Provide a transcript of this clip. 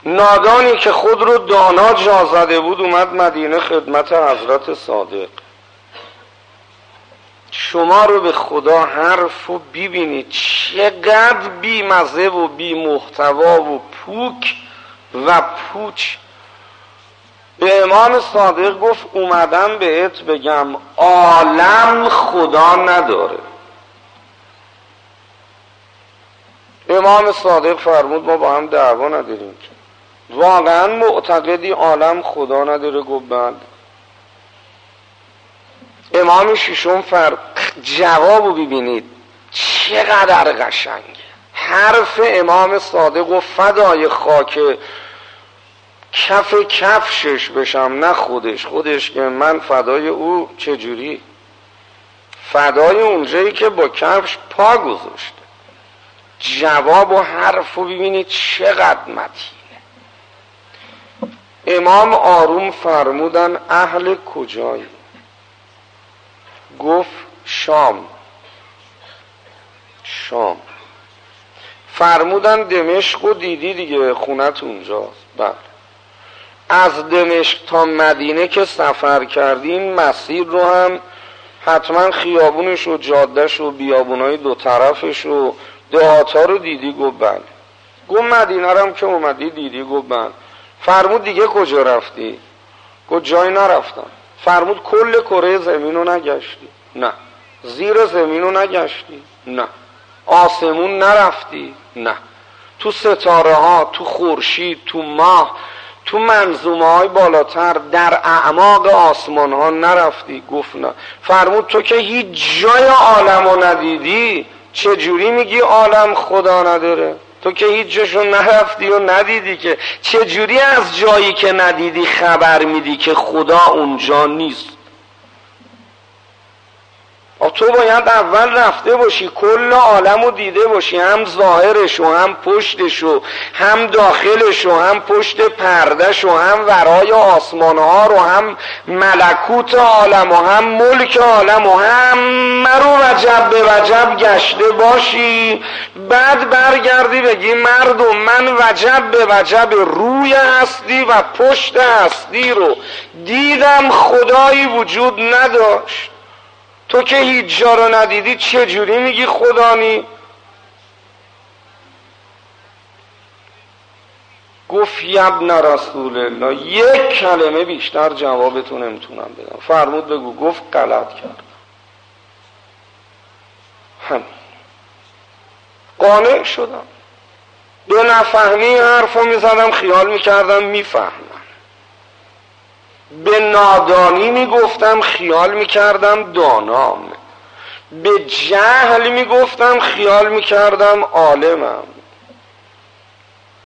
نادانی که خود رو دانا جا زده بود اومد مدینه خدمت حضرت صادق. شما رو به خدا حرف رو ببینید چقدر بی مزه و بی محتوا و پوک و پوچ. به امام صادق گفت اومدم بهت بگم عالم خدا نداره. امام صادق فرمود ما با هم دعوا نداریم، واقعا معتقدی عالم خدا نداره؟ گفت بله. امام ششم جوابو ببینید چقدر قشنگه. حرف امام صادق و فدای خاک کف کفشش بشم، نه خودش که من فدای او. چجوری؟ فدای اونجایی که با کفش پا گذاشته. جواب و حرف رو ببینید چقدر متینه. امام آروم فرمودن اهل کجایی؟ گفت شام. فرمودن دمشق رو دیدی دیگه، خونت اونجاست. بله. از دمشق تا مدینه که سفر کردین مسیر رو هم حتما خیابونش و جادهش و بیابونای دو طرفش و دهاتا رو دیدی؟ گفت بله. گفت مدینه رو هم که اومدی دیدی؟ گفت بله. فرمود دیگه کجا رفتی؟ گفت جایی نرفتم. فرمود کل کره زمین رو نگشتی؟ نه. زیر زمین رو نگشتی؟ نه. آسمون نرفتی؟ نه. تو ستاره ها، تو خورشید، تو ماه، تو منظومه های بالاتر، در اعماق آسمان ها نرفتی؟ گفت نه. فرمود تو که هیچ جای عالم رو ندیدی چجوری میگی عالم خدا نداره؟ تو که هیچ جاشو نرفتی و ندیدی که چجوری از جایی که ندیدی خبر میدی که خدا اونجا نیست؟ تو باید اول رفته باشی کل عالم رو دیده باشی، هم ظاهرش و هم پشتش و هم داخلش و هم پشت پردش و هم ورای آسمان ها رو، هم ملکوت عالم و هم ملک عالم و همه رو وجب به وجب گشته باشی. بعد برگردی بگی مردم من وجب به وجب روی هستی و پشت هستی رو دیدم، خدایی وجود نداشت. تو که هیچ جا رو ندیدی چجوری میگی خدا نی؟ گفت یبن رسول الله یک کلمه بیشتر جوابتون نمیتونم بدم. فرمود بگو. گفت غلط کرد. همین. قانع شدم. به نفهمی حرفو میزدم خیال میکردم میفهمم، به نادانی میگفتم خیال میکردم دانام، به جهل میگفتم خیال میکردم عالمم.